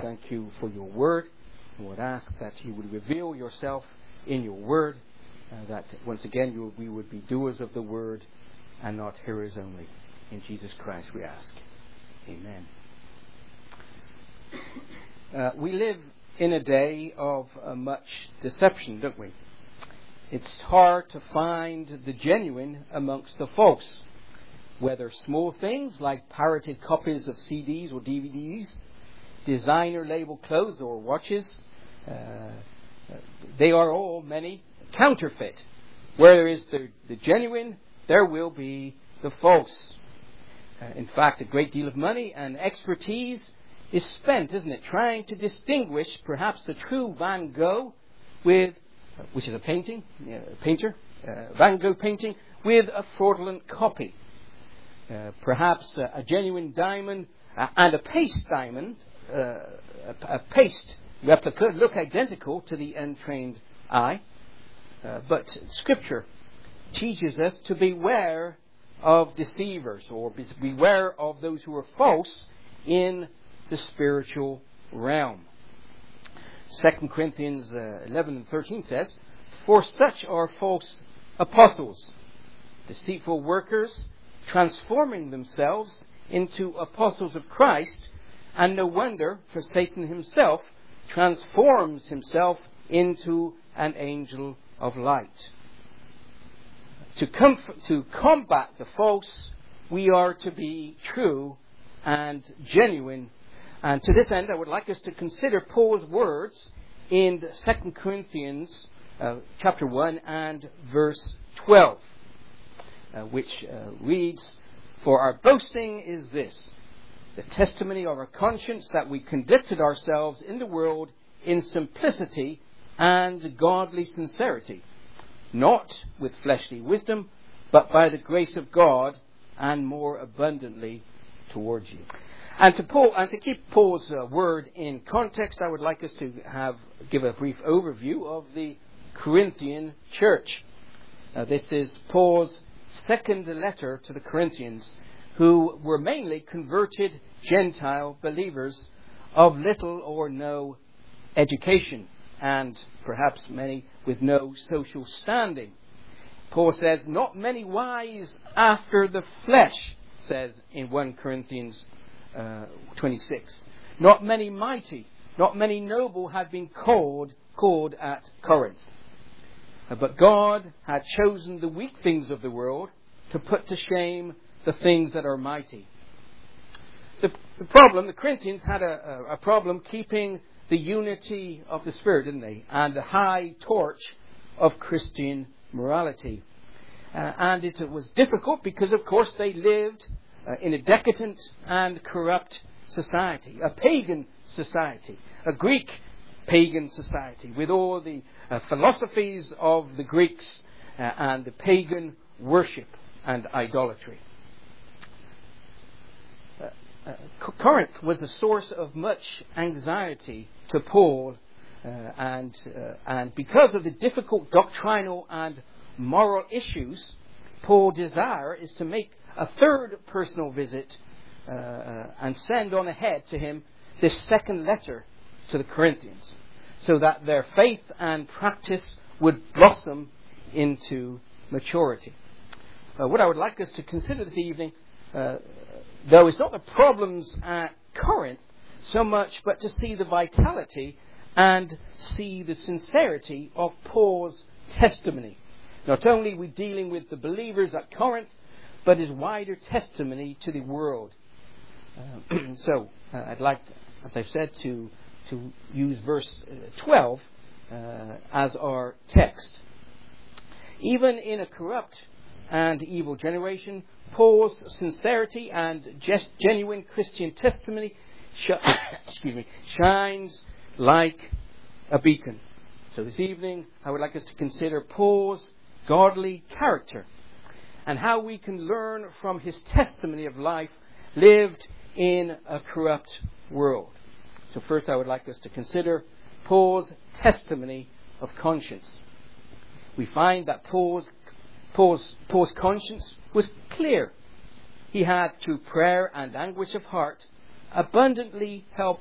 thank you for your word. And would ask that you would reveal yourself in your word, that once again we would be doers of the word and not hearers only. In Jesus Christ we ask. Amen. We live in a day of much deception, don't we? It's hard to find the genuine amongst the false, whether small things like pirated copies of CDs or DVDs, designer label clothes or watches. They are all many counterfeit. Where there is the genuine, there will be the false. In fact, a great deal of money and expertise is spent, isn't it, trying to distinguish perhaps the true Van Gogh which is a painter, Van Gogh painting, with a fraudulent copy. Perhaps a genuine diamond and a paste diamond, a paste replica, look identical to the untrained eye. But Scripture teaches us to beware of deceivers, or beware of those who are false in the spiritual realm. 2 Corinthians 11 and 13 says, "For such are false apostles, deceitful workers, transforming themselves into apostles of Christ, and no wonder, for Satan himself transforms himself into an angel of light." To combat the false, we are to be true and genuine. And to this end, I would like us to consider Paul's words in 2 Corinthians chapter 1 and verse 12, which reads, "For our boasting is this, the testimony of our conscience, that we conducted ourselves in the world in simplicity and godly sincerity, not with fleshly wisdom, but by the grace of God, and more abundantly towards you." And to keep Paul's word in context, I would like us to give a brief overview of the Corinthian church. This is Paul's second letter to the Corinthians, who were mainly converted Gentile believers of little or no education, and perhaps many with no social standing. Paul says, "Not many wise after the flesh," says in 1 Corinthians 26. "Not many mighty, not many noble had been called at Corinth. But God had chosen the weak things of the world to put to shame the things that are mighty." The Corinthians had a problem keeping the unity of the Spirit, didn't they? And the high torch of Christian morality. And it was difficult because, of course, they lived in a decadent and corrupt society, a pagan society, a Greek pagan society, with all the philosophies of the Greeks and the pagan worship and idolatry. Corinth was a source of much anxiety to Paul, and because of the difficult doctrinal and moral issues, Paul's desire is to make a third personal visit and send on ahead to him this second letter to the Corinthians, so that their faith and practice would blossom into maturity. What I would like us to consider this evening, though, is not the problems at Corinth so much, but to see the vitality and see the sincerity of Paul's testimony. Not only are we dealing with the believers at Corinth, but his wider testimony to the world. So I'd like, as I've said, to use verse 12 as our text. "Even in a corrupt and evil generation, Paul's sincerity and genuine Christian testimony shines like a beacon." So this evening, I would like us to consider Paul's godly character and how we can learn from his testimony of life lived in a corrupt world. So first, I would like us to consider Paul's testimony of conscience. We find that Paul's conscience was clear. He had, through prayer and anguish of heart, abundantly helped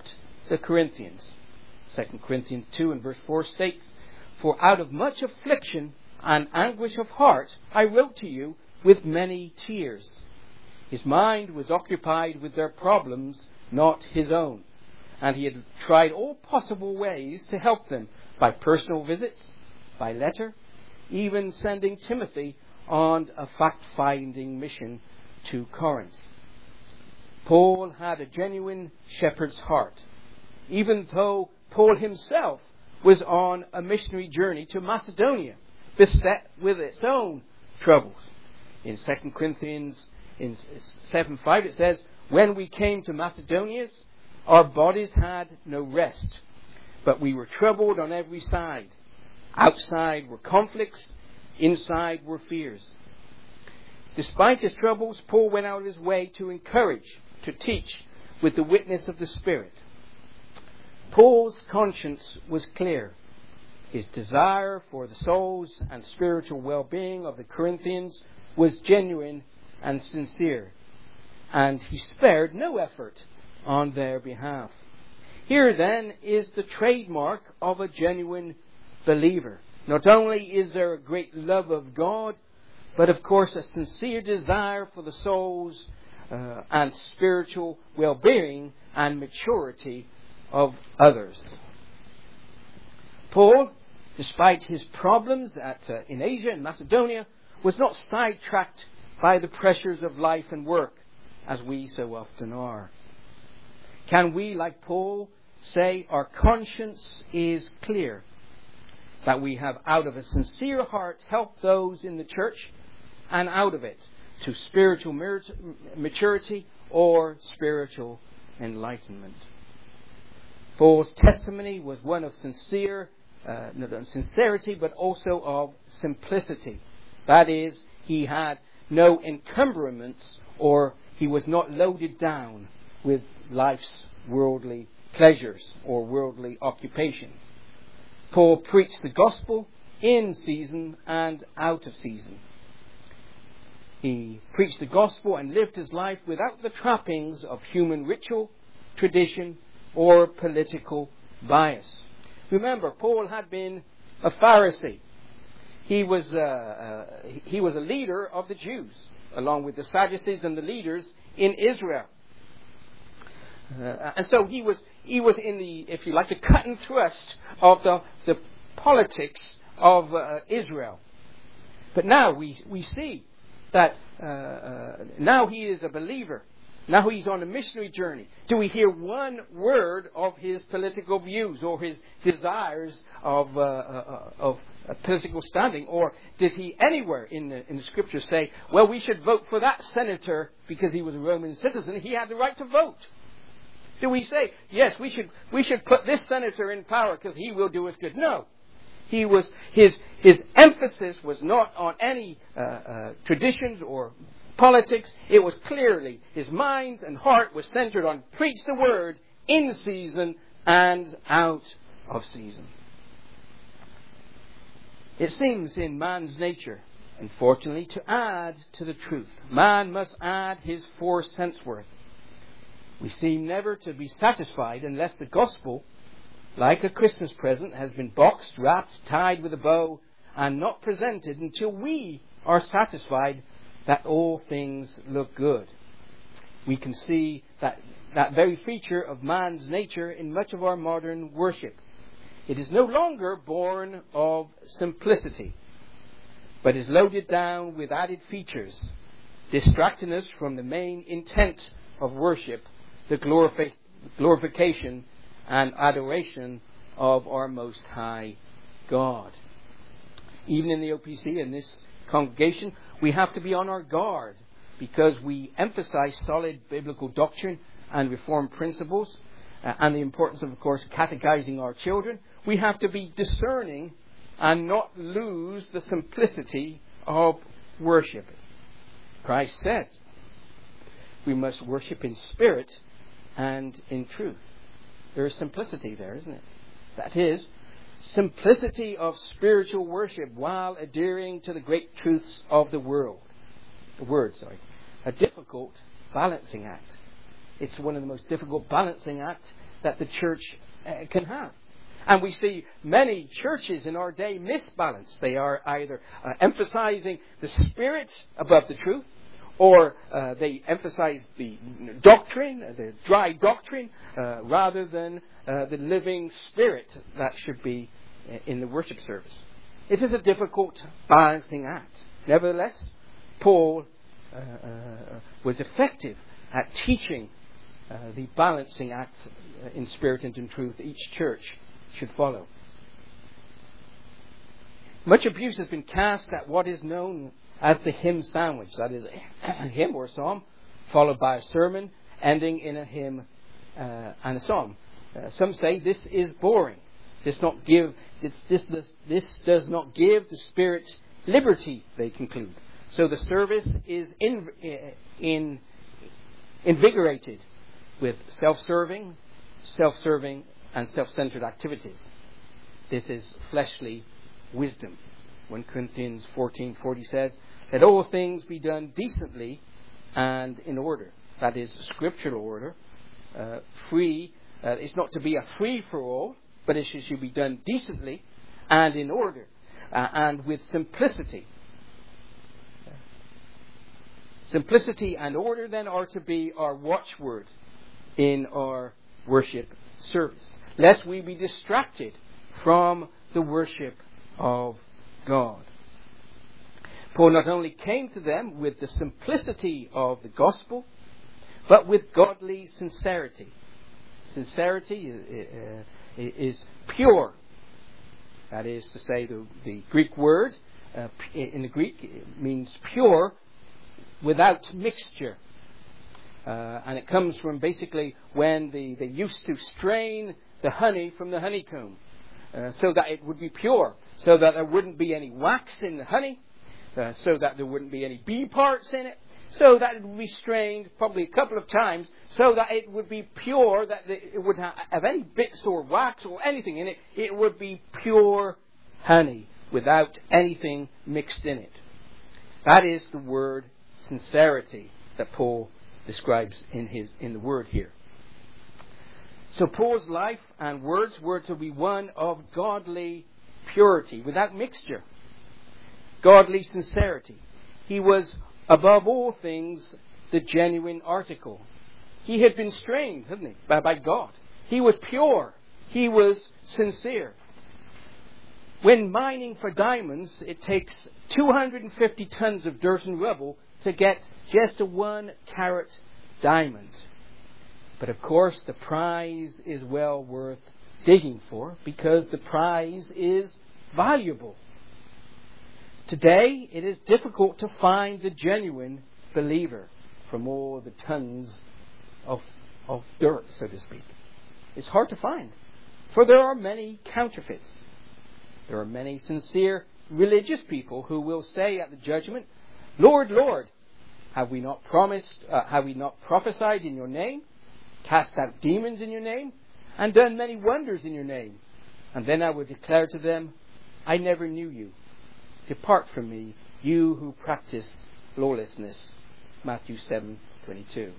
the Corinthians. 2 Corinthians 2 and verse 4 states, "For out of much affliction and anguish of heart I wrote to you with many tears." His mind was occupied with their problems, not his own. And he had tried all possible ways to help them, by personal visits, by letter, even sending Timothy on a fact-finding mission to Corinth. Paul had a genuine shepherd's heart, even though Paul himself was on a missionary journey to Macedonia, beset with its own troubles. In 2 Corinthians 7:5 it says, "When we came to Macedonia, our bodies had no rest, but we were troubled on every side. Outside were conflicts, inside were fears." Despite his troubles, Paul went out of his way to encourage, to teach with the witness of the Spirit. Paul's conscience was clear. His desire for the souls and spiritual well-being of the Corinthians was genuine and sincere, and he spared no effort on their behalf. Here then is the trademark of a genuine believer. Not only is there a great love of God, but of course a sincere desire for the souls and spiritual well-being and maturity of others. Paul, despite his problems in Asia and Macedonia, was not sidetracked by the pressures of life and work, as we so often are. Can we, like Paul, say our conscience is clear, that we have out of a sincere heart helped those in the church, and out of it to spiritual maturity or spiritual enlightenment? Paul's testimony was one of sincerity, but also of simplicity. That is, he had no encumbrance, or he was not loaded down with life's worldly pleasures or worldly occupation. Paul preached the gospel in season and out of season. He preached the gospel and lived his life without the trappings of human ritual, tradition, or political bias. Remember, Paul had been a Pharisee. He was a leader of the Jews, along with the Sadducees and the leaders in Israel. And so he was in the, if you like, the cut and thrust of the politics of Israel. But now we see that now he is a believer. Now he's on a missionary journey. Do we hear one word of his political views or his desires of political standing? Or does he anywhere in the Scripture say, well, we should vote for that senator because he was a Roman citizen, he had the right to vote? Do we say, yes, we should put this senator in power because he will do us good? No. His emphasis was not on any traditions or politics. It was clearly his mind and heart was centered on preach the word in season and out of season. It seems in man's nature, unfortunately, to add to the truth. Man must add his 4 cents worth. We seem never to be satisfied unless the gospel, like a Christmas present, has been boxed, wrapped, tied with a bow, and not presented until we are satisfied that all things look good. We can see that very feature of man's nature in much of our modern worship. It is no longer born of simplicity, but is loaded down with added features, distracting us from the main intent of worship, the glorification and adoration of our Most High God. Even in the OPC, in this congregation, we have to be on our guard because we emphasize solid biblical doctrine and Reformed principles and the importance of course, catechizing our children. We have to be discerning and not lose the simplicity of worship. Christ says we must worship in spirit and in truth. There is simplicity there, isn't it? That is, simplicity of spiritual worship while adhering to the great truths of the word. A difficult balancing act. It's one of the most difficult balancing acts that the church can have. And we see many churches in our day misbalance. They are either emphasizing the spirit above the truth, or they emphasize the doctrine, the dry doctrine, rather than the living spirit that should be in the worship service. It is a difficult balancing act. Nevertheless, Paul was effective at teaching the balancing act in spirit and in truth each church should follow. Much abuse has been cast at what is known as the hymn sandwich. That is, a hymn or a psalm followed by a sermon ending in a hymn and a psalm. Some say this is boring. This does not give the Spirit liberty, they conclude. So the service is invigorated with self-serving and self-centered activities. This is fleshly wisdom. 1 Corinthians 14:40 says, "Let all things be done decently and in order." That is scriptural order. It's not to be a free-for-all, but it should be done decently and in order, and with simplicity. Simplicity and order, then, are to be our watchword in our worship service, lest we be distracted from the worship of God. Paul not only came to them with the simplicity of the gospel, but with godly sincerity. Sincerity is pure. That is to say, the Greek word in the Greek means pure without mixture. And it comes from basically when they used to strain the honey from the honeycomb so that it would be pure, so that there wouldn't be any wax in the honey, so that there wouldn't be any bee parts in it, so that it would be strained probably a couple of times, so that it would be pure, that it wouldn't have any bits or wax or anything in it. It would be pure honey without anything mixed in it. That is the word sincerity that Paul describes in the word here. So Paul's life and words were to be one of godly purity, without mixture. Godly sincerity. He was, above all things, the genuine article. He had been strained, hadn't he, by God. He was pure. He was sincere. When mining for diamonds, it takes 250 tons of dirt and rubble to get just a 1 carat diamond. But of course, the prize is well worth digging for, because the prize is valuable. Today, it is difficult to find the genuine believer from all the tons of dirt, so to speak. It's hard to find, for there are many counterfeits. There are many sincere religious people who will say at the judgment, "Lord, Lord, have we not prophesied in your name, cast out demons in your name, and done many wonders in your name? And then I will declare to them, I never knew you. Depart from me, you who practice lawlessness." Matthew 7:22.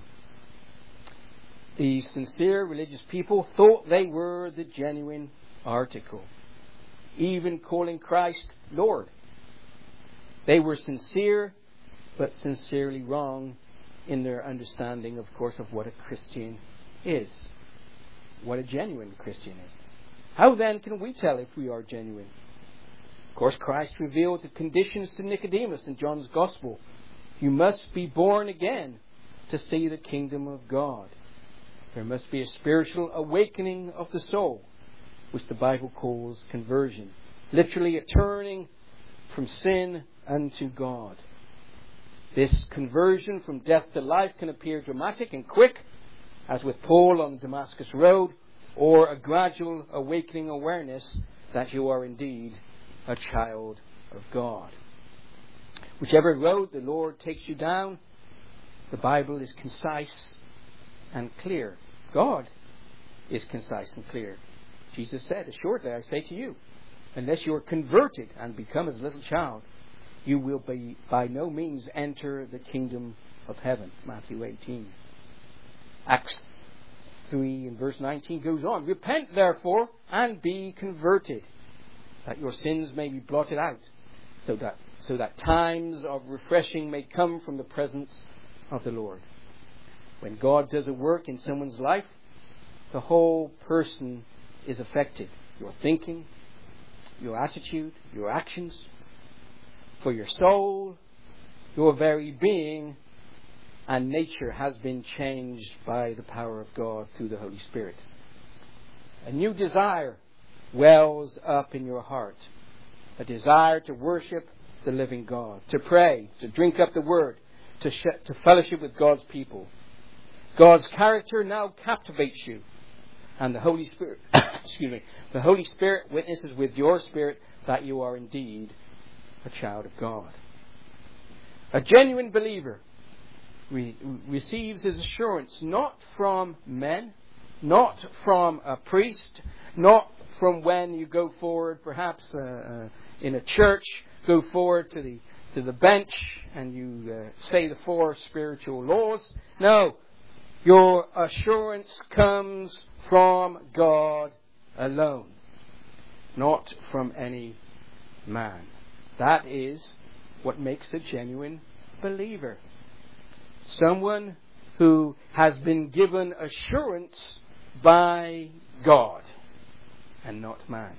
The sincere religious people thought they were the genuine article, even calling Christ Lord. They were sincere, but sincerely wrong in their understanding, of course, of what a Christian is, what a genuine Christian is. How then can we tell if we are genuine? Of course, Christ revealed the conditions to Nicodemus in John's Gospel. You must be born again to see the kingdom of God. There must be a spiritual awakening of the soul, which the Bible calls conversion. Literally a turning from sin unto God. This conversion from death to life can appear dramatic and quick, as with Paul on the Damascus Road, or a gradual awakening awareness that you are indeed a child of God. Whichever road the Lord takes you down, the Bible is concise and clear. God is concise and clear. Jesus said, "Assuredly I say to you, unless you are converted and become as a little child, you will by no means enter the kingdom of heaven." Matthew 18. Acts 3 and verse 19 goes on. Repent therefore and be converted, that your sins may be blotted out, so that times of refreshing may come from the presence of the Lord. When God does a work in someone's life, the whole person is affected. Your thinking, your attitude, your actions, for your soul, your very being and nature has been changed by the power of God through the Holy Spirit. A new desire wells up in your heart. A desire to worship the living God, to pray, to drink up the Word, to fellowship with God's people. God's character now captivates you. And the Holy Spirit, the Holy Spirit witnesses with your spirit that you are indeed a child of God. A genuine believer receives his assurance not from men, not from a priest, not from when you go forward, perhaps in a church, go forward to the bench and you say the 4 spiritual laws. No, your assurance comes from God alone, not from any man. That is what makes a genuine believer. Someone who has been given assurance by God and not man.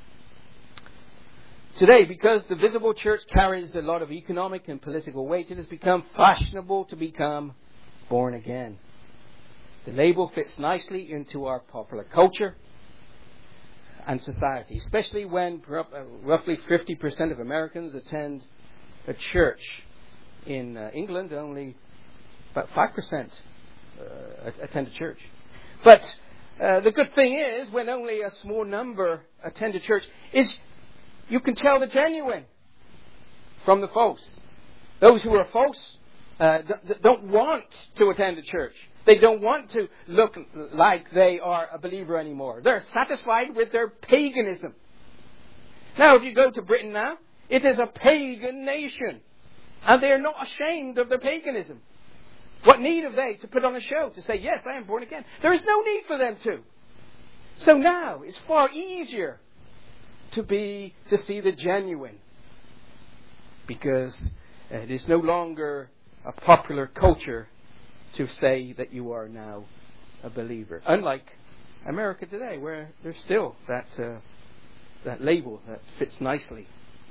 Today, because the visible church carries a lot of economic and political weight, it has become fashionable to become born again. The label fits nicely into our popular culture and society, especially when roughly 50% of Americans attend a church. In England, only about 5% attend a church. But the good thing is, when only a small number attend a church, is you can tell the genuine from the false. Those who are false don't want to attend a church. They don't want to look like they are a believer anymore. They're satisfied with their paganism. Now, if you go to Britain now, it is a pagan nation. And they are not ashamed of their paganism. What need have they to put on a show to say, yes, I am born again? There is no need for them to. So now it's far easier to see the genuine, because it is no longer a popular culture to say that you are now a believer. Unlike America today, where there's still that label that fits nicely.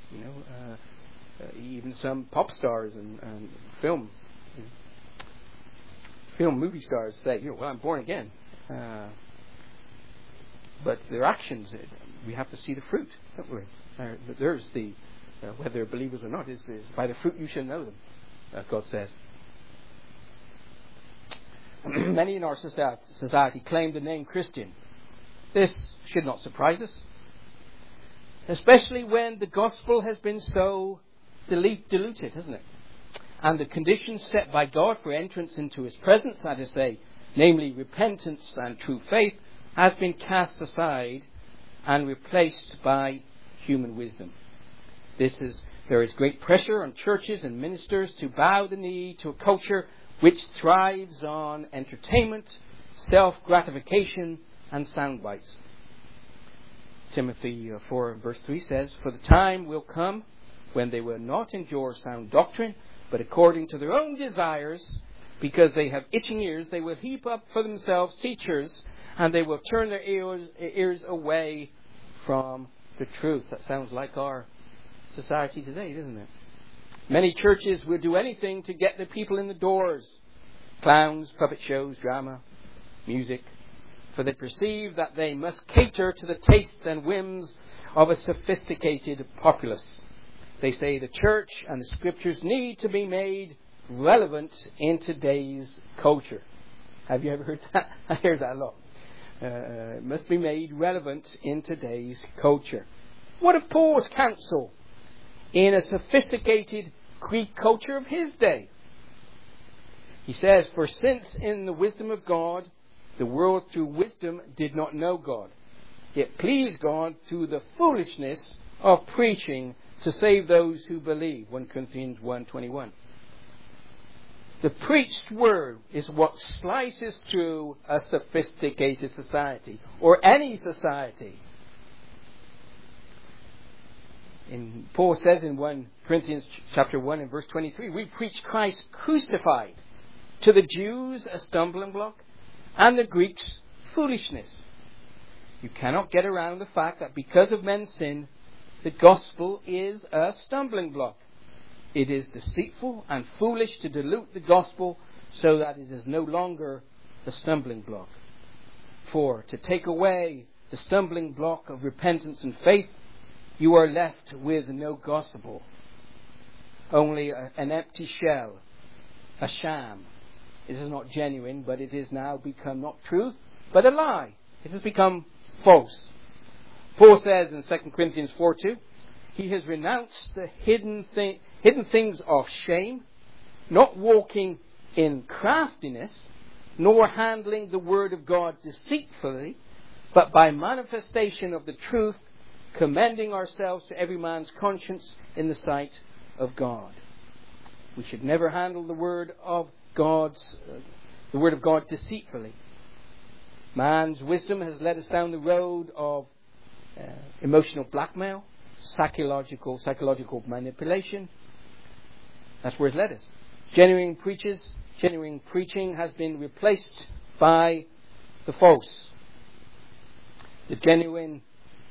Even some pop stars and film movie stars say, well, I'm born again. But their actions, we have to see the fruit, don't we? There's the, whether they're believers or not, is by the fruit you shall know them, God says. Many in our society claim the name Christian. This should not surprise us, especially when the gospel has been so diluted, hasn't it? And the conditions set by God for entrance into His presence, that is to say, namely repentance and true faith, has been cast aside and replaced by human wisdom. There is great pressure on churches and ministers to bow the knee to a culture which thrives on entertainment, self-gratification, and sound bites. Timothy 4 verse 3 says, "For the time will come when they will not endure sound doctrine, but according to their own desires, because they have itching ears, they will heap up for themselves teachers, and they will turn their ears away from the truth." That sounds like our society today, doesn't it? Many churches will do anything to get the people in the doors. Clowns, puppet shows, drama, music. For they perceive that they must cater to the tastes and whims of a sophisticated populace. They say the church and the scriptures need to be made relevant in today's culture. Have you ever heard that? I hear that a lot. It must be made relevant in today's culture. What of Paul's counsel in a sophisticated Greek culture of his day? He says, "For since in the wisdom of God, the world through wisdom did not know God, it pleased God through the foolishness of preaching to save those who believe." 1 Corinthians 1:21. The preached word is what slices through a sophisticated society, or any society. Paul says in 1 Corinthians chapter 1 and verse 23, we preach Christ crucified, to the Jews a stumbling block, and the Greeks foolishness. You cannot get around the fact that because of men's sin, the gospel is a stumbling block. It is deceitful and foolish to dilute the gospel so that it is no longer the stumbling block. For to take away the stumbling block of repentance and faith, you are left with no gospel. Only an empty shell, a sham. It is not genuine, but it is now become not truth, but a lie. It has become false. Paul says in 2 Corinthians 4:2, he has renounced the hidden things of shame, not walking in craftiness, nor handling the word of God deceitfully, but by manifestation of the truth, commending ourselves to every man's conscience in the sight of God. We should never handle the word of God deceitfully. Man's wisdom has led us down the road of emotional blackmail, psychological manipulation. That's where it's led us. Genuine preaching has been replaced by the false. The genuine,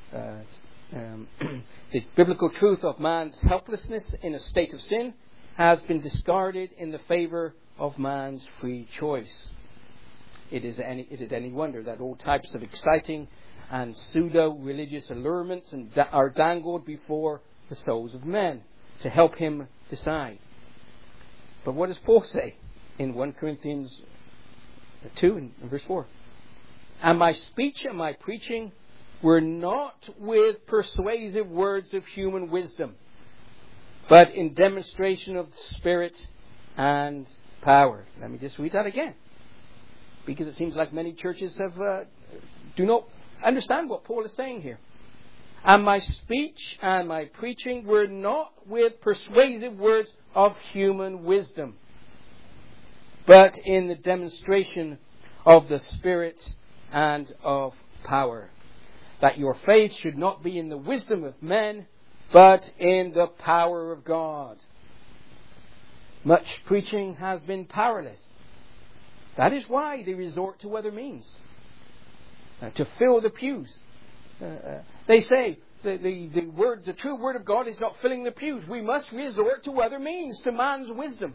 the biblical truth of man's helplessness in a state of sin has been discarded in the favor of man's free choice. Is it any wonder that all types of exciting and pseudo-religious allurements are dangled before the souls of men to help him decide? But what does Paul say in 1 Corinthians 2 and verse 4? And my speech and my preaching were not with persuasive words of human wisdom, but in demonstration of the Spirit and power. Let me just read that again, because it seems like many churches do not understand what Paul is saying here. And my speech and my preaching were not with persuasive words of human wisdom, but in the demonstration of the Spirit and of power, that your faith should not be in the wisdom of men, but in the power of God. Much preaching has been powerless. That is why they resort to other means to fill the pews. They say the true word of God is not filling the pews. We must resort to other means, to man's wisdom.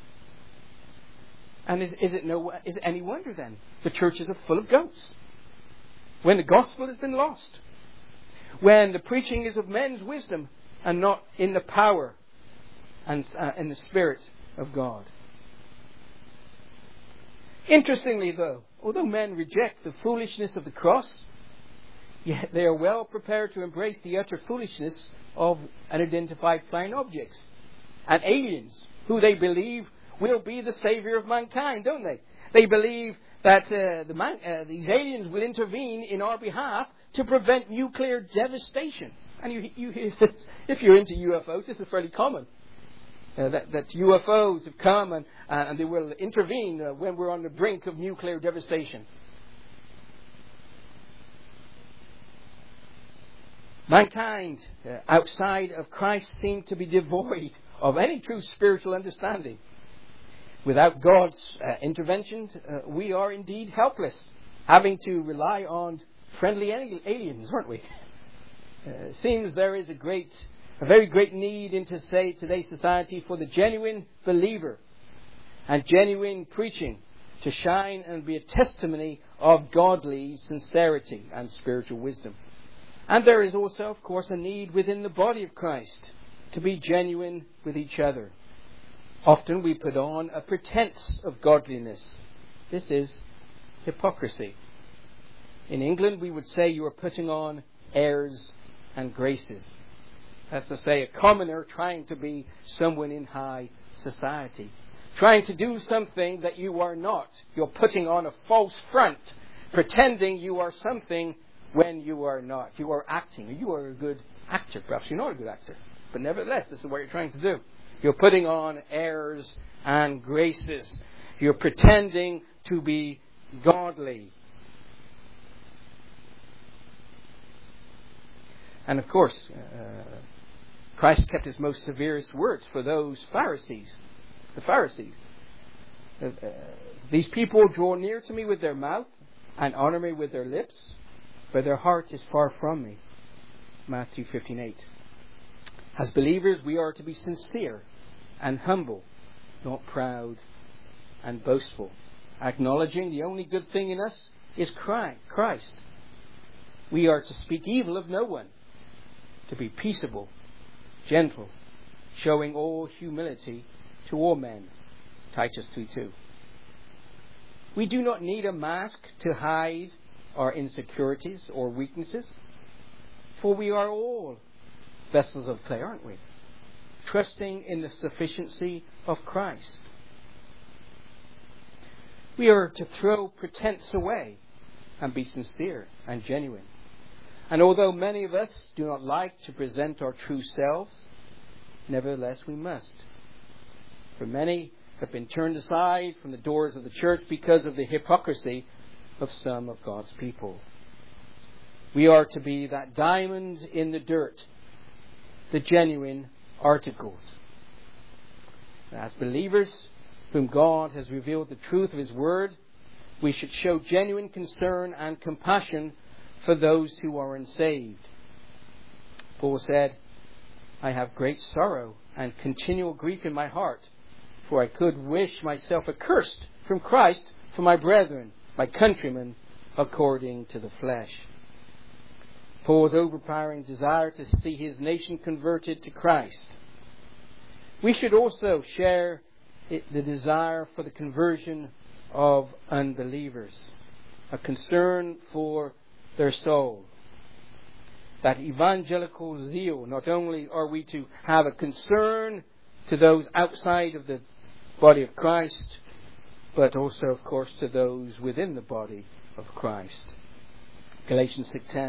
And is it any wonder then the churches are full of goats when the gospel has been lost, when the preaching is of men's wisdom and not in the power and in the Spirit of God? Interestingly, though, although men reject the foolishness of the cross, yet they are well prepared to embrace the utter foolishness of unidentified flying objects and aliens, who they believe will be the saviour of mankind, don't they? They believe that these aliens will intervene in our behalf to prevent nuclear devastation. And you hear this, if you're into UFOs, this is fairly common. That UFOs have come and they will intervene when we're on the brink of nuclear devastation. Mankind outside of Christ seem to be devoid of any true spiritual understanding. Without God's intervention, we are indeed helpless, having to rely on friendly aliens, aren't we? It seems there is a very great need in today's society for the genuine believer and genuine preaching to shine and be a testimony of godly sincerity and spiritual wisdom. And there is also, of course, a need within the body of Christ to be genuine with each other. Often we put on a pretense of godliness. This is hypocrisy. In England, we would say you are putting on airs and graces. That's to say, a commoner trying to be someone in high society. Trying to do something that you are not. You're putting on a false front, pretending you are something when you are not. You are acting. You are a good actor. Perhaps you're not a good actor, but nevertheless, this is what you're trying to do. You're putting on airs and graces. You're pretending to be godly. And of course, Christ kept his most severest words for those Pharisees. The Pharisees. These people draw near to me with their mouth and honor me with their lips, but their heart is far from me. Matthew 15:8. As believers, we are to be sincere and humble, not proud and boastful, acknowledging the only good thing in us is Christ. We are to speak evil of no one, to be peaceable, gentle, showing all humility to all men. Titus 3:2. We do not need a mask to hide our insecurities or weaknesses, for we are all vessels of clay, aren't we? Trusting in the sufficiency of Christ. We are to throw pretense away and be sincere and genuine. And although many of us do not like to present our true selves, nevertheless we must. For many have been turned aside from the doors of the church because of the hypocrisy of some of God's people. We are to be that diamond in the dirt, the genuine articles. As believers whom God has revealed the truth of His Word, we should show genuine concern and compassion for those who are unsaved. Paul said, I have great sorrow and continual grief in my heart, for I could wish myself accursed from Christ for my brethren, my countrymen, according to the flesh. Paul's overpowering desire to see his nation converted to Christ. We should also share the desire for the conversion of unbelievers, a concern for their soul. That evangelical zeal, not only are we to have a concern to those outside of the body of Christ, but also, of course, to those within the body of Christ. Galatians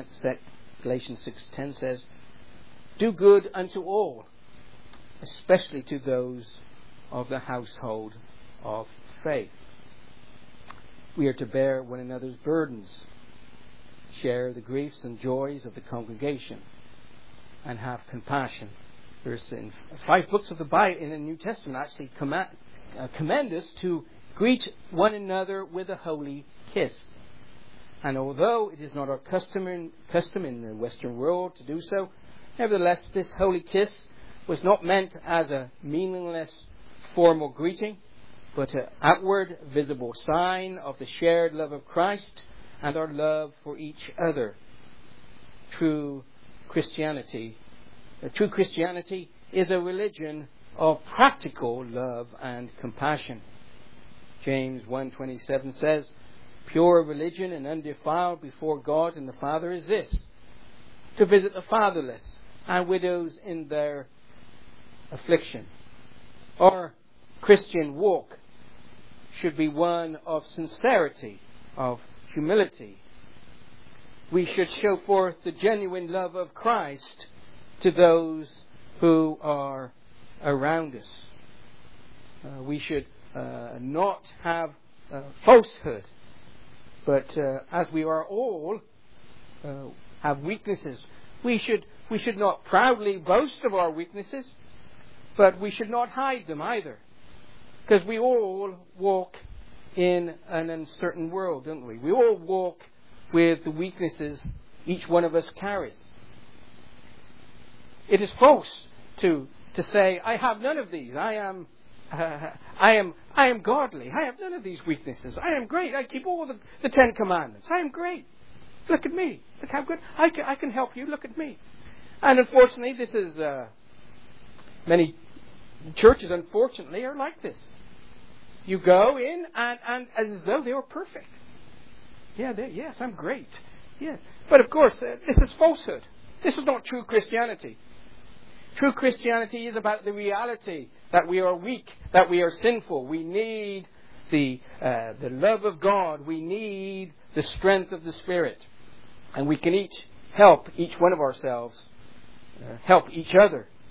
6:10 says, do good unto all, especially to those of the household of faith. We are to bear one another's burdens, share the griefs and joys of the congregation, and have compassion. There's in 5 books of the Bible in the New Testament actually commend us to greet one another with a holy kiss. And although it is not our custom in the Western world to do so, nevertheless this holy kiss was not meant as a meaningless formal greeting, but an outward visible sign of the shared love of Christ and our love for each other. True Christianity is a religion of practical love and compassion. James 1:27 says, pure religion and undefiled before God and the Father is this, to visit the fatherless and widows in their affliction. Our Christian walk should be one of sincerity, of humility. We should show forth the genuine love of Christ to those who are around us. We should not have falsehood, but as we are all have weaknesses, we should not proudly boast of our weaknesses, but we should not hide them either, because we all walk in an uncertain world, don't we? We all walk with the weaknesses each one of us carries. It is false to say, I have none of these. I am godly. I have none of these weaknesses. I am great. I keep all the 10 Commandments. I am great. Look at me. Look how good. I can help you. Look at me. And unfortunately, this is many churches, unfortunately, are like this. You go in and as though they were perfect. Yes, I'm great. Yes. But of course, this is falsehood. This is not true Christianity. True Christianity is about the reality that we are weak, that we are sinful. We need the love of God. We need the strength of the Spirit. And we can help each one of ourselves, help each other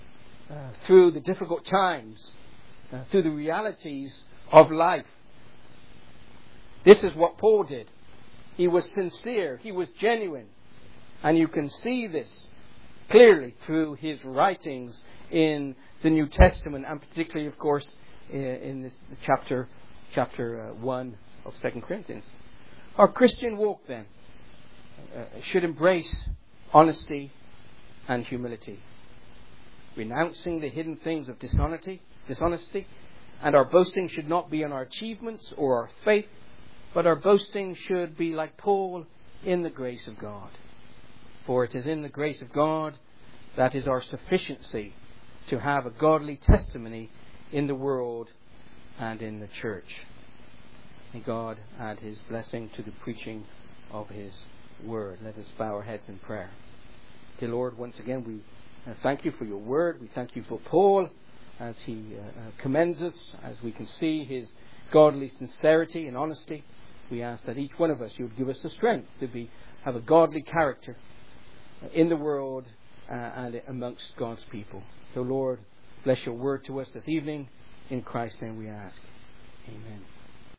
through the difficult times, through the realities of life. This is what Paul did. He was sincere. He was genuine. And you can see this clearly through his writings in the New Testament, and particularly, of course, in this chapter 1 of 2 Corinthians. Our Christian walk, then, should embrace honesty and humility, renouncing the hidden things of dishonesty, and our boasting should not be on our achievements or our faith, but our boasting should be, like Paul, in the grace of God. For it is in the grace of God that is our sufficiency to have a godly testimony in the world and in the church. May God add his blessing to the preaching of his word. Let us bow our heads in prayer. Dear Lord, once again we thank you for your word. We thank you for Paul as he commends us, as we can see his godly sincerity and honesty. We ask that each one of us, you would give us the strength to have a godly character in the world and amongst God's people. So Lord, bless your word to us this evening. In Christ's name we ask. Amen.